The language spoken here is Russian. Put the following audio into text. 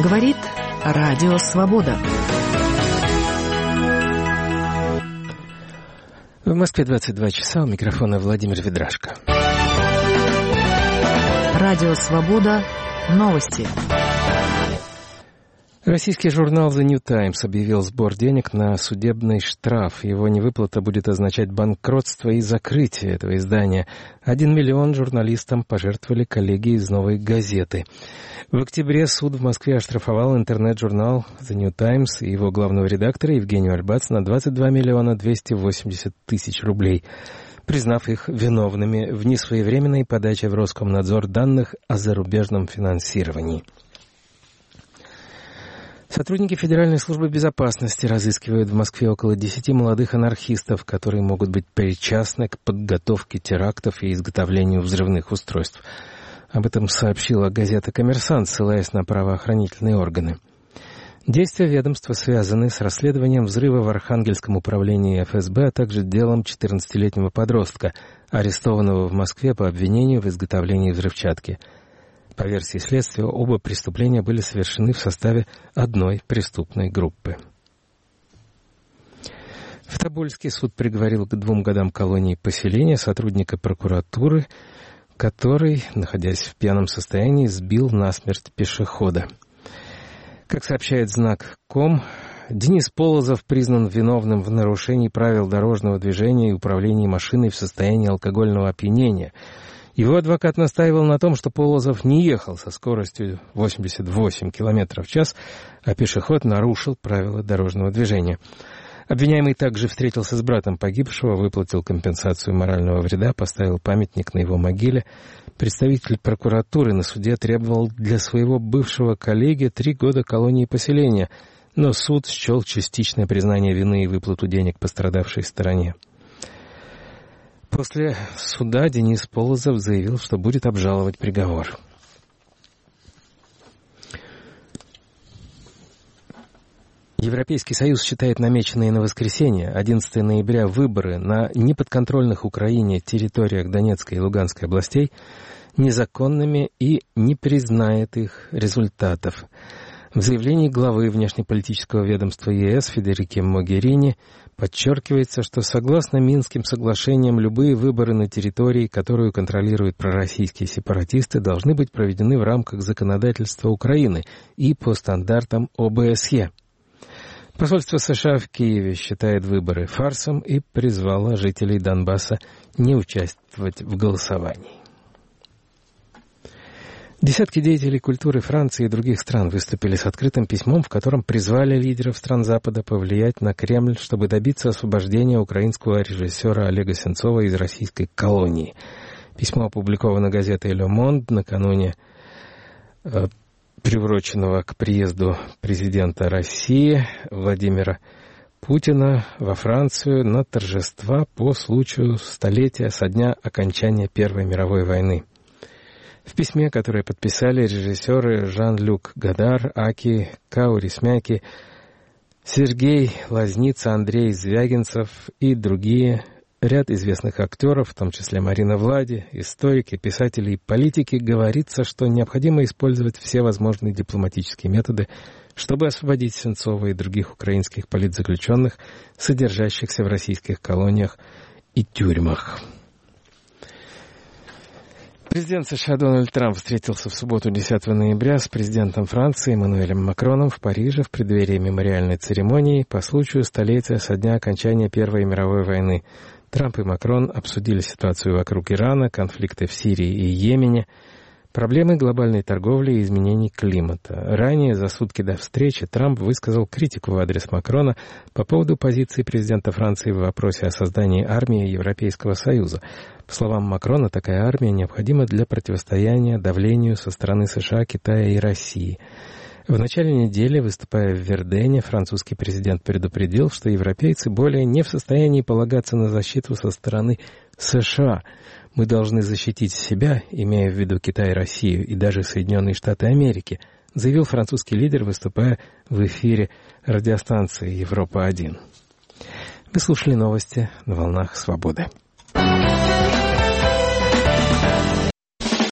Говорит Радио Свобода. В Москве 22 часа, у микрофона Владимир Ведрашко. Радио Свобода. Новости. Российский журнал The New Times объявил сбор денег на судебный штраф. Его невыплата будет означать банкротство и закрытие этого издания. 1 миллион журналистам пожертвовали коллеги из «Новой газеты». В октябре суд в Москве оштрафовал интернет-журнал The New Times и его главного редактора Евгению Альбац на 22 миллиона 280 тысяч рублей, признав их виновными в несвоевременной подаче в Роскомнадзор данных о зарубежном финансировании. Сотрудники Федеральной службы безопасности разыскивают в Москве около 10 молодых анархистов, которые могут быть причастны к подготовке терактов и изготовлению взрывных устройств. Об этом сообщила газета «Коммерсант», ссылаясь на правоохранительные органы. Действия ведомства связаны с расследованием взрыва в Архангельском управлении ФСБ, а также делом 14-летнего подростка, арестованного в Москве по обвинению в изготовлении взрывчатки. По версии следствия, оба преступления были совершены в составе одной преступной группы. В Тобольске суд приговорил к 2 годам колонии поселения сотрудника прокуратуры, который, находясь в пьяном состоянии, сбил насмерть пешехода. Как сообщает Знак.ком, Денис Полозов признан виновным в нарушении правил дорожного движения и управлении машиной в состоянии алкогольного опьянения. Его адвокат настаивал на том, что Полозов не ехал со скоростью 88 км в час, а пешеход нарушил правила дорожного движения. Обвиняемый также встретился с братом погибшего, выплатил компенсацию морального вреда, поставил памятник на его могиле. Представитель прокуратуры на суде требовал для своего бывшего коллеги 3 года колонии поселения, но суд счел частичное признание вины и выплату денег пострадавшей стороне. После суда Денис Полозов заявил, что будет обжаловать приговор. Европейский Союз считает намеченные на воскресенье, 11 ноября, выборы на неподконтрольных Украине территориях Донецкой и Луганской областей незаконными и не признает их результатов. В заявлении главы внешнеполитического ведомства ЕС Федерики Могерини подчеркивается, что согласно Минским соглашениям любые выборы на территории, которую контролируют пророссийские сепаратисты, должны быть проведены в рамках законодательства Украины и по стандартам ОБСЕ. Посольство США в Киеве считает выборы фарсом и призвало жителей Донбасса не участвовать в голосовании. Десятки деятелей культуры Франции и других стран выступили с открытым письмом, в котором призвали лидеров стран Запада повлиять на Кремль, чтобы добиться освобождения украинского режиссера Олега Сенцова из российской колонии. Письмо опубликовано газетой «Le Monde» накануне приуроченного к приезду президента России Владимира Путина во Францию на торжества по случаю столетия со дня окончания Первой мировой войны. В письме, которое подписали режиссеры Жан-Люк Годар, Аки Каурисмяки, Сергей Лазница, Андрей Звягинцев и другие, ряд известных актеров, в том числе Марина Влади, историки, писатели и политики, говорится, что необходимо использовать все возможные дипломатические методы, чтобы освободить Сенцова и других украинских политзаключенных, содержащихся в российских колониях и тюрьмах. Президент США Дональд Трамп встретился в субботу 10 ноября с президентом Франции Эммануэлем Макроном в Париже в преддверии мемориальной церемонии по случаю столетия со дня окончания Первой мировой войны. Трамп и Макрон обсудили ситуацию вокруг Ирана, конфликты в Сирии и Йемене, проблемы глобальной торговли и изменений климата. Ранее, за сутки до встречи, Трамп высказал критику в адрес Макрона по поводу позиции президента Франции в вопросе о создании армии Европейского Союза. По словам Макрона, такая армия необходима для противостояния давлению со стороны США, Китая и России. В начале недели, выступая в Вердене, французский президент предупредил, что европейцы более не в состоянии полагаться на защиту со стороны США. Мы должны защитить себя, имея в виду Китай, Россию и даже Соединенные Штаты Америки, заявил французский лидер, выступая в эфире радиостанции «Европа-1». Вы слушали новости на волнах «Свободы».